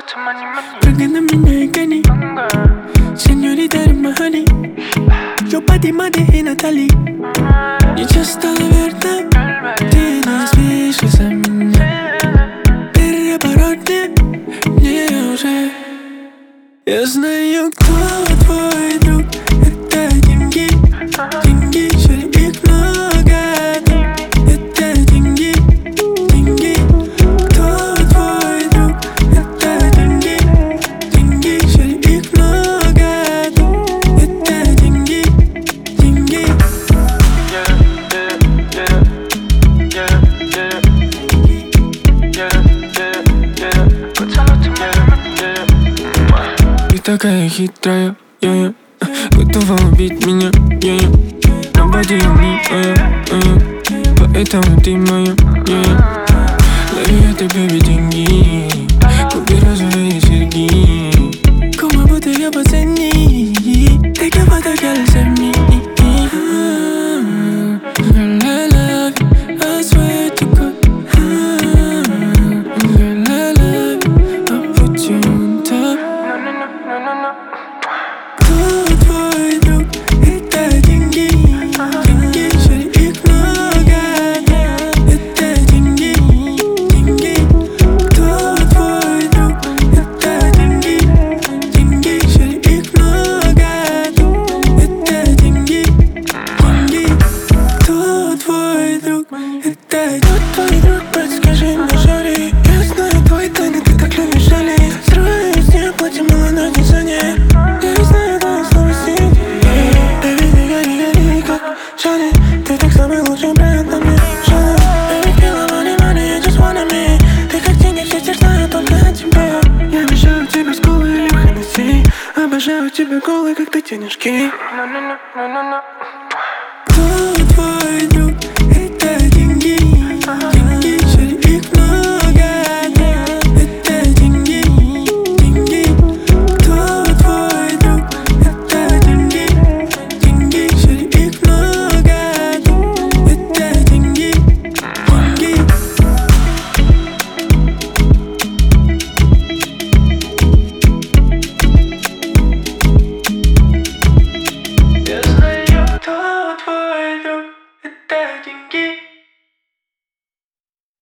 Prende на меня и гони, сеньорита Римахани. Yo pa' ti mate и Натали. Я часто верна, ты не спишь из-за меня. Переворотни мне уже. Я знаю, кто твой друг. Это деньги, деньги, шари их много. Это деньги, деньги. Кто твой друг? Это деньги, деньги, шари их много. Это деньги, деньги. Ты такая хитрая, я готова убить меня, я nobody me, поэтому ты моя, Лови это, baby, деньги, купи розовые серьги. Como будто я по цене, take a photo, girl, send me. Girl, I love you, I swear to God. Girl, I love you, I'll put you on top. Кто твой друг? Это деньги, деньги, шари их много. Это деньги, деньги. Кто твой друг? Это деньги, деньги, шари их много. Это деньги, деньги. Кто твой друг? Это твой друг, подскажи мне, шари. Я знаю твой тайны, ты так любишь жалеть. Срываю с нее платье, мало на дизайне. Я знаю твои слабости. Baby, ты гори, как Шани. Ты так самый лучший бренд на мне, Шани. Baby, feel money, money, I just wanna me. Ты как деньги, все знаю только о тебе. Я мешаю тебе с колой или Хеннесси. Обожаю тебя голой, как ты денежки.